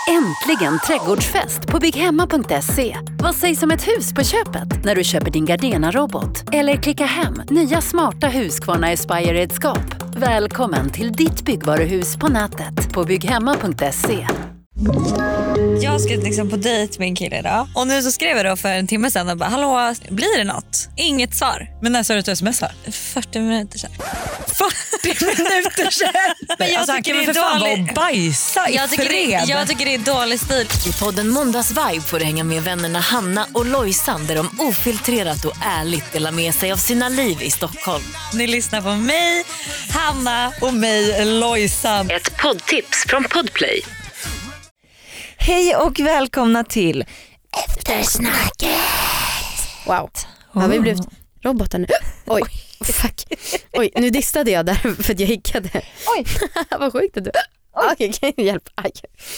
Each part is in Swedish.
Äntligen trädgårdsfest på bygghemma.se. Vad sägs om ett hus på köpet när du köper din Gardena-robot? Eller klicka hem nya smarta Husqvarna Aspire-redskap. Välkommen till ditt byggvaruhus på nätet på bygghemma.se. Jag ska liksom på dejt med en kille idag. Och nu så skrev jag då för en timme sedan och bara, hallå, blir det något? Inget svar. Men när sa du att du smsar? 40 minuter sedan. 40 minuter sedan? Men jag tycker det är dålig. Bajsa i Jag tycker det är dålig stil. I podden Måndagsvibe får du hänga med vännerna Hanna och Lojsan där de ofiltrerat och ärligt delar med sig av sina liv i Stockholm. Ni lyssnar på mig, Hanna. Och mig, Lojsan. Ett poddtips från Podplay. Hej och välkomna till Eftersnacket. Wow. Har vi blivit robotar nu? Oj, fuck. Oj, nu distade jag där för att jag hickade. Oj. Vad sjukt att du. Okej, hjälp. Aj.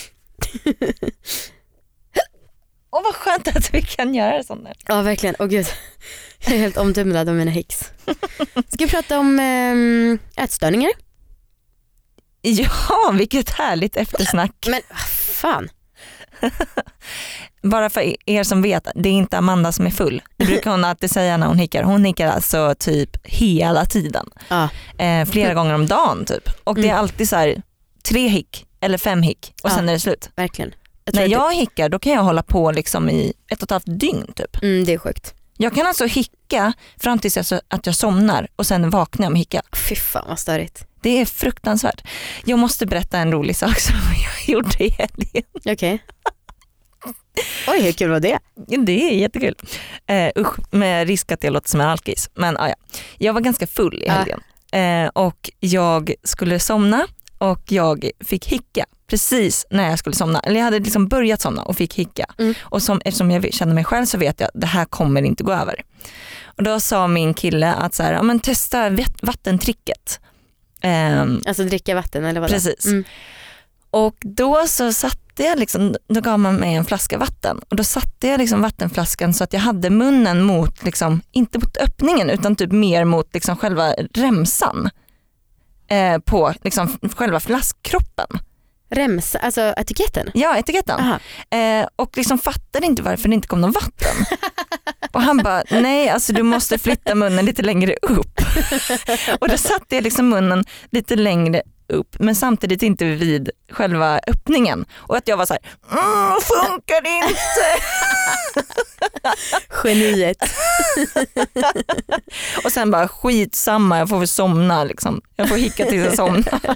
Och vad skönt att vi kan göra sånt där. Ja, verkligen. Åh gud. Jag är helt omtumlad av mina hicks. Ska vi prata om ätstörningar? Ja, vilket härligt eftersnack. Men fan. Bara för er som vet, det är inte Amanda som är full. Det brukar hon alltid säga när hon hickar. Hon hickar alltså typ hela tiden. Flera gånger om dagen typ. Och det är alltid så här 3 hick eller 5 hick och sen är det slut. Verkligen. När jag hickar då kan jag hålla på liksom i 1,5 dygn typ. Det är sjukt. Jag kan alltså hicka fram tills att jag somnar och sen vaknar jag med hicka. Fy fan vad störigt. Det är fruktansvärt. Jag måste berätta en rolig sak som jag gjorde i helgen. Okej. Oj, hur kul var det? Det är jättekul. Med risk att jag låter som en alkis. Men ja. Jag var ganska full i helgen. Och jag skulle somna och jag fick hicka precis när jag skulle somna. Eller jag hade liksom börjat somna och fick hicka. Och eftersom jag känner mig själv så vet jag att det här kommer inte gå över. Och då sa min kille att så här, ja, men testa vattentricket. Alltså dricka vatten eller vad? Precis. Och då så satte jag liksom, då gav man mig en flaska vatten och då satte jag liksom vattenflaskan så att jag hade munnen mot liksom, inte mot öppningen utan typ mer mot liksom själva remsan på liksom själva flaskkroppen. Remsa, alltså etiketten? Ja, etiketten. Och liksom fattade inte varför det inte kom någon vatten. Och han bara, nej alltså du måste flytta munnen lite längre upp. Och då satte jag liksom munnen lite längre upp men samtidigt inte vid själva öppningen. Och att jag var så här, funkar det inte? Geniet. Och sen bara skitsamma, jag får väl somna liksom. Jag får hicka tills jag somnar.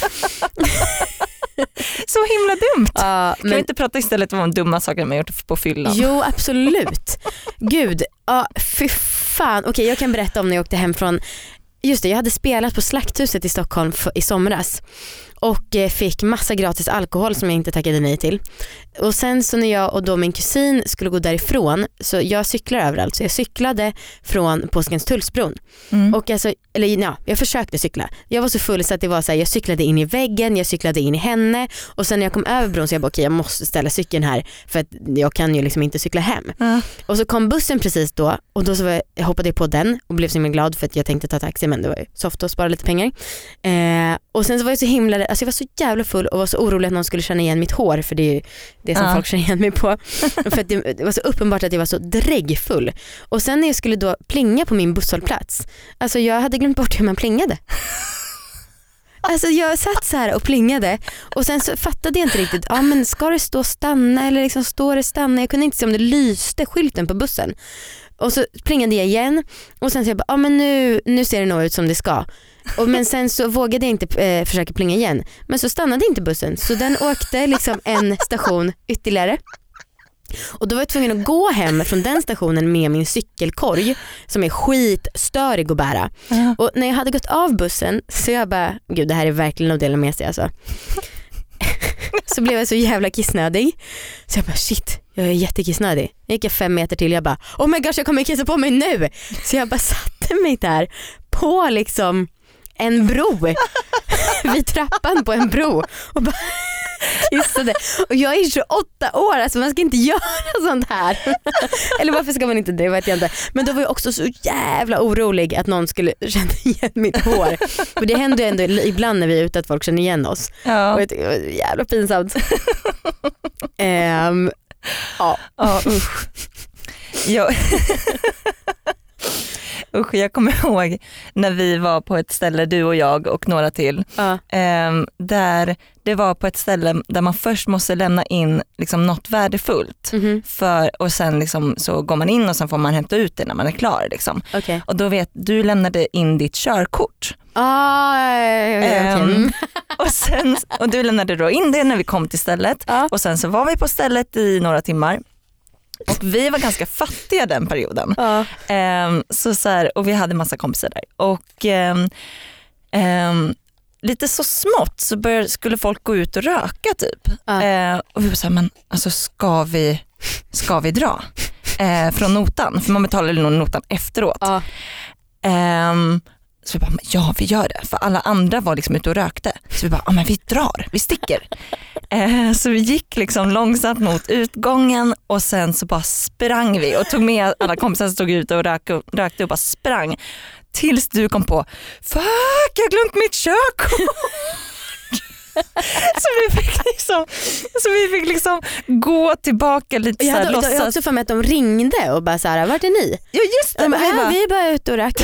Så himla dumt. Kan vi inte prata istället om dumma saker man gjort på fyllan? Jo, absolut. Gud, fy fan. Okej, jag kan berätta om när jag åkte hem från... Just det, jag hade spelat på Slakthuset i Stockholm i somras. Och fick massa gratis alkohol som jag inte tackade nej till. Och sen så när jag och då min kusin skulle gå därifrån, så jag cyklar överallt, så jag cyklade från Påskenstullsbron. Och alltså, jag försökte cykla. Jag var så full så att det var så här, jag cyklade in i väggen, jag cyklade in i henne. Och sen när jag kom över bron så jag bara, okej, jag måste ställa cykeln här för att jag kan ju liksom inte cykla hem. Och så kom bussen precis då och då så jag hoppade på den och blev så himla glad för att jag tänkte ta taxi, men det var ju soft att spara lite pengar. Och sen så var jag så himla, alltså jag var så jävla full och var så orolig att någon skulle känna igen mitt hår, för det är ju det som folk känner igen mig på. För att det var så uppenbart att jag var så dräggfull. Och sen när jag skulle då plinga på min busshållplats, alltså jag hade glömt bort hur man plingade. Alltså jag satt så här och plingade och sen så fattade jag inte riktigt, men ska det stå stanna eller liksom står det stanna? Jag kunde inte se om det lyste skylten på bussen. Och så plingade jag igen och sen så jag bara, men nu ser det nog ut som det ska. Men sen så vågade jag inte försöka plinga igen. Men så stannade inte bussen, så den åkte liksom en station ytterligare. Och då var jag tvungen att gå hem från den stationen med min cykelkorg som är skitstörig att bära. Och när jag hade gått av bussen så jag bara, gud det här är verkligen att dela med sig alltså. Så blev jag så jävla kissnödig. Så jag bara shit, jag är jättekissnödig. Jag gick 5 meter till, jag bara oh my gosh, jag kommer kissa på mig nu. Så jag bara satte mig där på liksom en bro vid trappan på en bro och bara kissade. Och jag är 28 år, alltså man ska inte göra sånt här. Eller varför ska man inte det, vet jag inte. Men då var jag också så jävla orolig att någon skulle känna igen mitt hår. För det händer ju ändå ibland när vi är ute att folk känner igen oss. Ja. Och det var jävla pinsamt. Ja, usch. Usch, jag kommer ihåg när vi var på ett ställe, du och jag och några till, där det var på ett ställe där man först måste lämna in liksom något värdefullt och sen liksom så går man in och sen får man hämta ut det när man är klar liksom. Okay. Och då du lämnade in ditt körkort. Och du lämnade då in det när vi kom till stället och sen så var vi på stället i några timmar. Och vi var ganska fattiga den perioden. Så här, och vi hade massa kompisar där. Och lite så smått så skulle folk gå ut och röka typ. Och vi var så här, men alltså ska vi dra från notan? För man betalar nog notan efteråt. Så vi bara, ja vi gör det. För alla andra var liksom ute och rökte. Så vi bara, men vi drar, vi sticker. Så vi gick liksom långsamt mot utgången och sen så bara sprang vi och tog med alla kompisar som stod ute och rökte och bara sprang. Tills du kom på, fuck jag har glömt mitt körkort. Så vi fick liksom gå tillbaka lite så här, jag också för mig att de ringde och bara så här, vart är ni? Ja just det. Vi är bara ute och röker.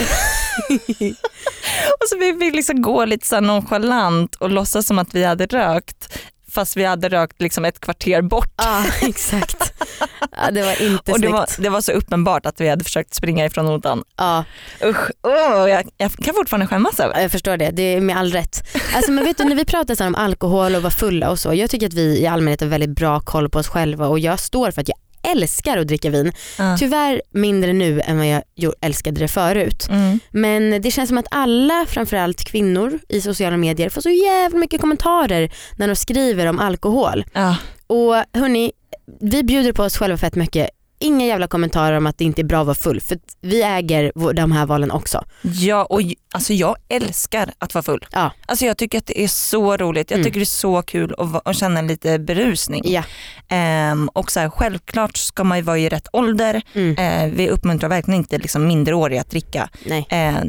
Och så vi fick liksom gå lite så här nonchalant och låtsas som att vi hade rökt. Fast vi hade rökt liksom ett kvarter bort. Ja, exakt. Ja, det var inte och snyggt. det var så uppenbart att vi hade försökt springa ifrån notan. Ja. Usch, jag kan fortfarande skämmas över. Jag förstår det är med all rätt. Alltså, men vet du, när vi pratar så om alkohol och vara fulla och så, jag tycker att vi i allmänhet har väldigt bra koll på oss själva och jag står för att jag älskar att dricka vin. Tyvärr mindre nu än vad jag älskade det förut. Men det känns som att alla, framförallt kvinnor i sociala medier, får så jävla mycket kommentarer när de skriver om alkohol. Och hörni, vi bjuder på oss själva fett mycket. Inga jävla kommentarer om att det inte är bra att vara full. För vi äger de här valen också. Ja, och alltså jag älskar att vara full. Ja. Alltså jag tycker att det är så roligt. Jag tycker det är så kul att känna lite berusning. Ja. Och så här, självklart ska man ju vara i rätt ålder. Vi uppmuntrar verkligen inte liksom minderåriga att dricka. Nej.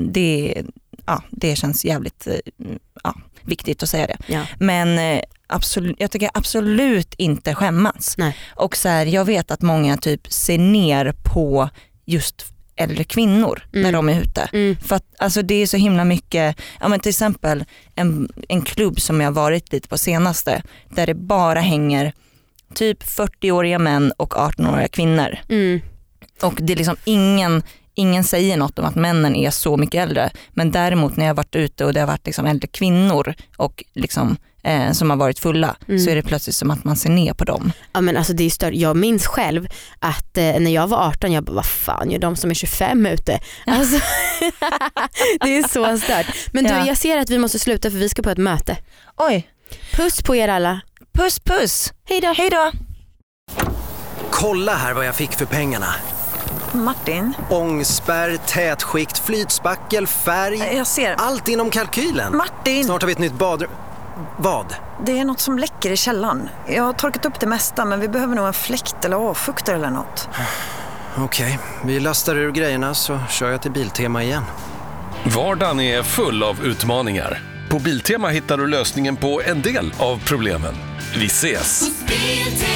Det känns jävligt viktigt att säga det. Ja. Men jag tycker absolut inte skämmas. Nej. Och så här, jag vet att många typ ser ner på just äldre kvinnor när de är ute. För att alltså, det är så himla mycket, men till exempel en klubb som jag har varit lite på senaste, där det bara hänger typ 40-åriga män och 18-åriga kvinnor. Och det är liksom ingen säger något om att männen är så mycket äldre, men däremot när jag har varit ute och det har varit liksom äldre kvinnor och liksom som har varit fulla, så är det plötsligt som att man ser ner på dem. Ja, men alltså det är stört. Jag minns själv att när jag var 18, jag bara, vad fan gör de som är 25 ute? Alltså, det är så stört. Men du, jag ser att vi måste sluta för vi ska på ett möte. Oj. Puss på er alla. Puss. Hej då. Hej då. Kolla här vad jag fick för pengarna. Martin? Ångspärr, tätskikt, flytspackel, färg. Jag ser. Allt inom kalkylen. Martin! Snart har vi ett nytt badrum. Vad? Det är något som läcker i källaren. Jag har torkat upp det mesta, men vi behöver nog en fläkt eller avfuktare eller något. Okej, vi lastar ur grejerna så kör jag till Biltema igen. Vardagen är full av utmaningar. På Biltema hittar du lösningen på en del av problemen. Vi ses!